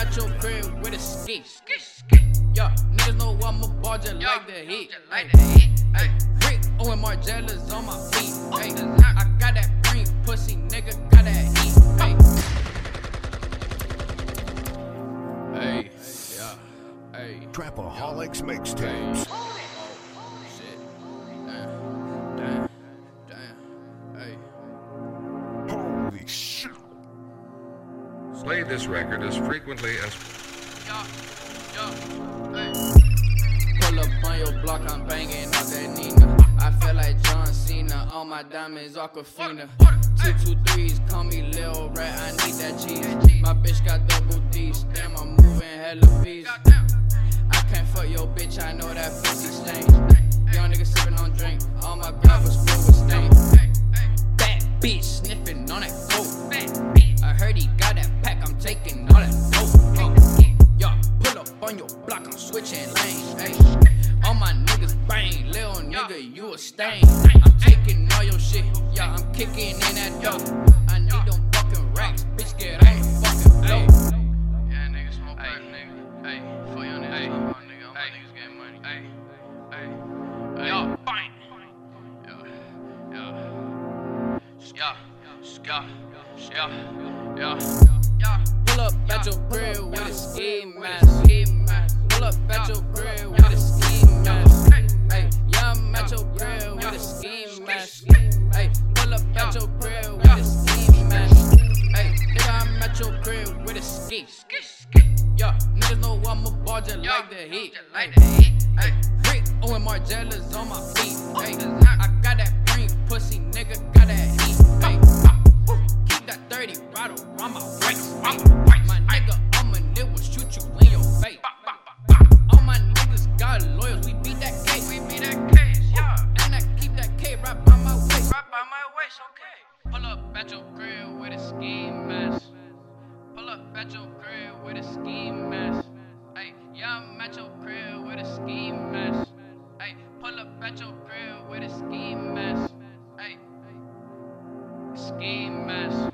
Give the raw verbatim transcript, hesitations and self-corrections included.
at your crib with a ski. Yeah, niggas know I'm a ball just like the heat. Hey, Rick Owen Margellas on my feet. Hey, I got that green pussy, nigga, got that heat. Hey, hey, yeah, hey. Trapaholics mixtapes. Oh shit, damn, damn, damn, hey. Holy shit. Play this record as frequently as Yeah, yeah, hey. Pull up on your block, I'm banging out that Nina. I feel like John Cena, all my diamonds Aquafina. Two two threes, call me Lil Rat, I need that cheese. My bitch got double D's, damn I'm moving hella bees. I can't fuck your bitch, I know that pussy stain. Young nigga sipping on drink, all my grabbers full with stain. Bad bitch sniffing on that coke. I heard he got that pack, I'm taking all that dope. Oh. Y'all pull up on your block, I'm switching lanes. Hey, all my niggas bang, lil nigga, you a stain. I'm taking all your shit, yeah, I'm kicking in that dope. I need them fucking racks, bitch, get on the fucking dope. Yeah, niggas smoke crack, nigga. Hey, for your niggas, my nigga, all my niggas getting money. Hey, hey, hey, y'all bang. Yeah, yeah, yeah, yeah, yeah, yeah. Pull up at your crib with a ski mask. Pull up at your crib with a ski mask. Hey, yeah, I'm at your crib with a ski mask. Hey, pull up at your crib with a ski mask. Hey, nigga, I'm at your crib with a ski. Yeah, niggas know I'm a ball just like the heat. Hey, hey, Rick Owen Margellas on my feet. Hey, I got that green pussy, nigga, got that heat. Hey, keep that thirty rattle on my waist. My nigga, I'm a nigga, shoot you in your face. All my niggas got lawyers, we beat that case. We beat that case, yeah. And I keep that K right by my waist. Right by my waist, okay. Pull up at your crib with a ski mask. Pull up at your crib with a ski mask. Hey, yeah, I'm at your crib with a ski mask. Hey, pull up at your crib with a ski mask. Hey, ski mask.